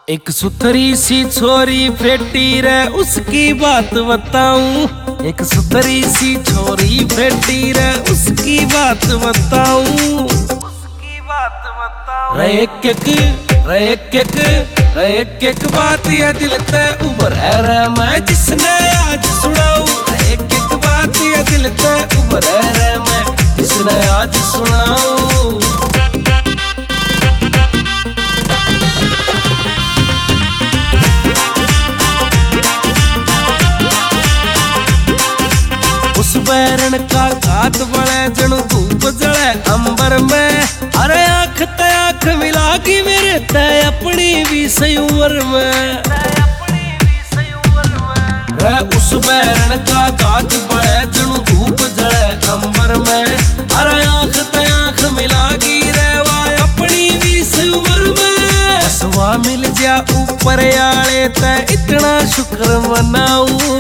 एक सुथरी सी छोरी फेटी रे उसकी बात बताऊं। एक सुथरी सी छोरी फेटी रे उसकी बात बताऊं। एक बात ये दिल ते उबर है मैं जिसने आज सुनाऊं। एक बात ये दिल ते उबर है मैं जिसने आज सुनाऊं। उस बैरन का घात बड़े जणु धूप जले अंबर में। अरे आंख ते आंख मिला की मेरे तय अपनी भी सयूर में। उस बैरन का घात बड़े जणु धूप जले अंबर में। अरे आंख ते आंख मिला की रे वाय अपनी भी सयूर में। हसवा मिल जा ऊपर आले ते इतना शुक्र मनाऊं।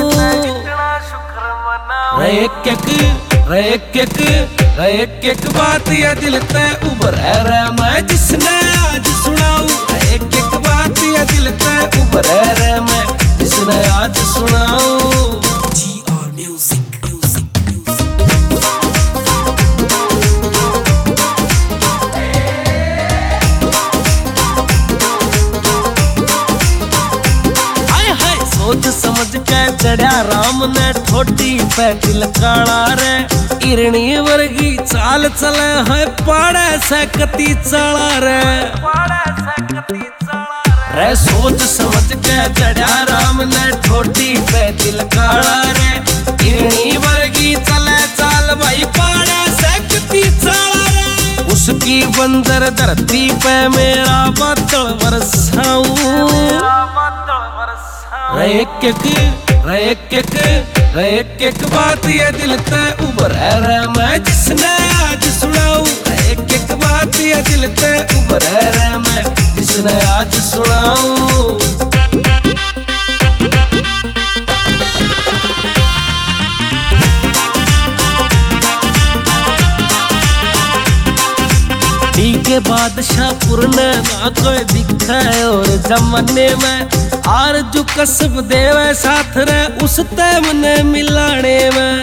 एक बात ये दिल ते उबर है मैं जिसने आज सुनाऊं। एक बात ये दिल ते उबर है मैं जिसने आज सुनाऊं। सोच समझ के चढ़ा राम ने ठोटी पे दिल काला रे। इरणी वर्गी चाल चले है पाड़े से कती चला रे। सोच समझ के चढ़ा राम ने ठोटी पे दिल काला रे। इरणी वर्गी चले चाल भाई पाड़े से कती चला रे। उसकी बंदर धरती पे मेरा बादल बरसाऊं। एक बात ये दिल ते उबर है मैं जिसने आज सुनाऊं। एक बात ये दिल ते उबर है मैं जिसने आज सुनाऊं। के बादशाहपुर ने ना कोई दिखा और जमाने में। आर जो कसब देवे साथ रे उस ते मने मिलाने में।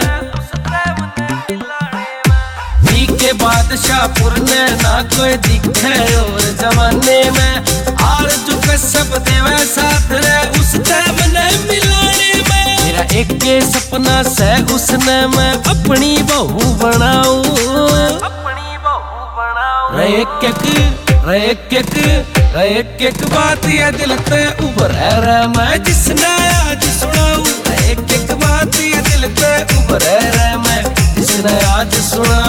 के बादशाहपुर ने ना कोई दिखा और जमाने में। आर जो कसब देवे साथ रे उस ते मने मिलाने में। मेरा एक के सपना से उसने मैं अपनी बहू बनाऊं। एक बात ये दिल ते उबर है मैं जिसने आज सुनाऊं। एक बात ये दिल ते उबर है मैं जिसने आज सुना।